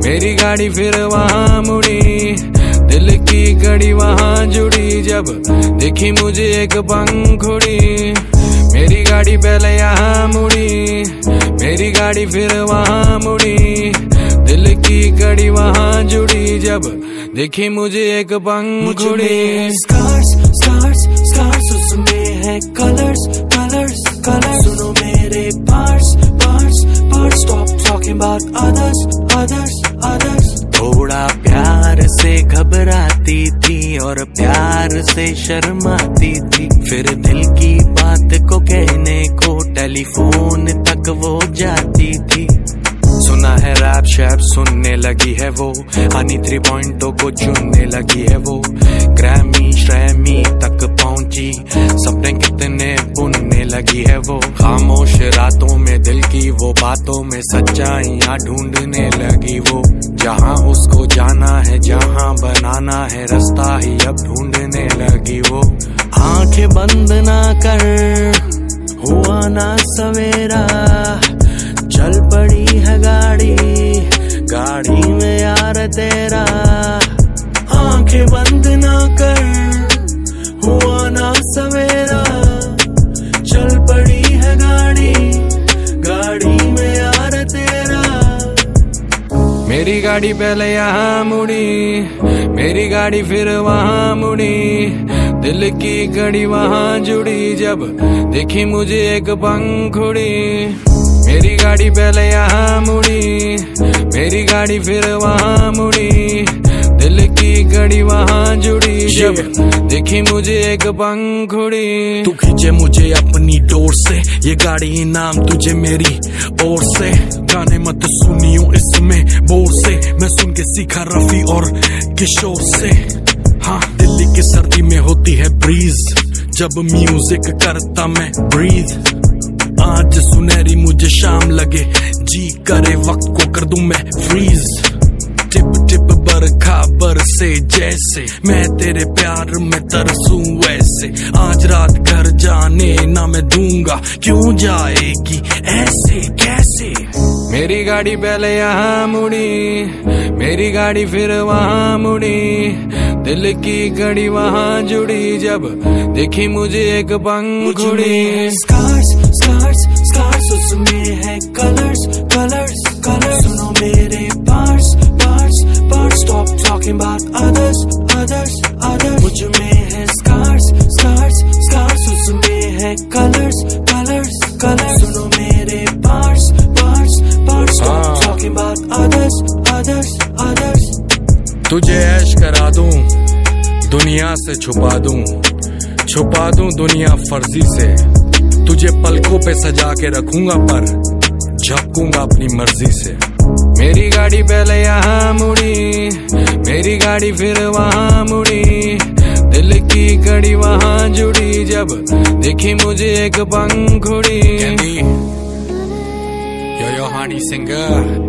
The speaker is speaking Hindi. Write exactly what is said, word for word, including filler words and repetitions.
मेरी गाड़ी फिर वहाँ मुड़ी, दिल की कड़ी वहाँ जुड़ी, जब देखी मुझे एक पंखुड़ी। मेरी गाड़ी पहले यहाँ मुड़ी, मेरी गाड़ी फिर वहाँ मुड़ी, दिल की कड़ी वहाँ जुड़ी, जब देखी मुझे एक पंखुड़ी। स्टार्स स्टार्स स्टार्स उसमें है कलर्स कलर्स कलर्स, सुनो मेरे parts parts parts, stop talking about others others others. थोड़ा प्यार से घबराती थी और प्यार से शर्माती थी, फिर दिल की बात को कहने को टेलीफोन तक वो जाती थी। सुना है रैप शैप सुनने लगी है वो, हनी थ्री पॉइंटों को चुनने लगी है वो, ग्रैमी श्रैमी तक पहुंची, सपने कितने बुनने लगी है वो। खामोश रातों में दिल की वो बातों में सच्चाइयां ढूंढने लगी वो, जहां उसको जाना है जहां बनाना है रास्ता ही अब ढूंढने लगी वो। आंखें बंद ना कर, हुआ ना सवेरा, चल पड़ी है गाड़ी, गाड़ी में यार तेरा। आंखें बंद ना कर, हुआ ना सवेरा, चल पड़ी है गाड़ी, गाड़ी में यार तेरा। मेरी गाड़ी पहले यहाँ मुड़ी, मेरी गाड़ी फिर वहाँ मुड़ी, दिल की कड़ी वहाँ जुड़ी, जब देखी मुझे एक पंखुड़ी। मेरी गाड़ी पहले यहाँ मुड़ी, मेरी गाड़ी फिर वहाँ मुड़ी, दिल की कड़ी वहाँ जुड़ी, जब देखी मुझे एक पंखुड़ी। तू खींचे मुझे अपनी डोर से, ये गाड़ी इनाम तुझे मेरी ओर से। गाने मत सुनियो इसमें बोर से, मैं सुन के सीखा रफी और किशोर से। हाँ, दिल्ली की सर्दी में होती है ब्रीज, जब म्यूजिक करता मैं ब्रीथ। आज सुनहरी मुझे शाम लगे, जी करे वक्त को कर दूं मैं फ्रीज। टिप टिप बरखा बरसे जैसे, मैं तेरे प्यार में तरसूं वैसे। आज रात घर जाने ना मैं दूंगा, क्यों जाएगी ऐसे कैसे। मेरी गाड़ी पहले यहाँ मुड़ी, मेरी गाड़ी फिर वहाँ मुड़ी, दिल की कड़ी वहाँ जुड़ी, जब देखी मुझे एक पंखुड़ी। स्टार्स स्टार्स स्टार्स उसमें है कलर्स कलर्स कलर्स, सुनो मेरे parts parts parts, stop talking about others others others. मुझ में है स्टार्स स्टार्स स्टार्स उसमें है कलर्स कलर्स कलर्स, सुनो मेरे parts parts parts, stop talking about others others others. तुझे ऐश करा दूं, दुनिया से छुपा दूं, छुपा दूं दुनिया फर्जी से। तुझे पलकों पे सजा के रखूंगा पर झपकूंगा अपनी मर्जी से। मेरी गाड़ी पहले यहाँ मुड़ी, मेरी गाड़ी फिर वहाँ मुड़ी, दिल की कड़ी वहाँ जुड़ी, जब देखी मुझे एक पंखुड़ी। यो यो हानी सिंगर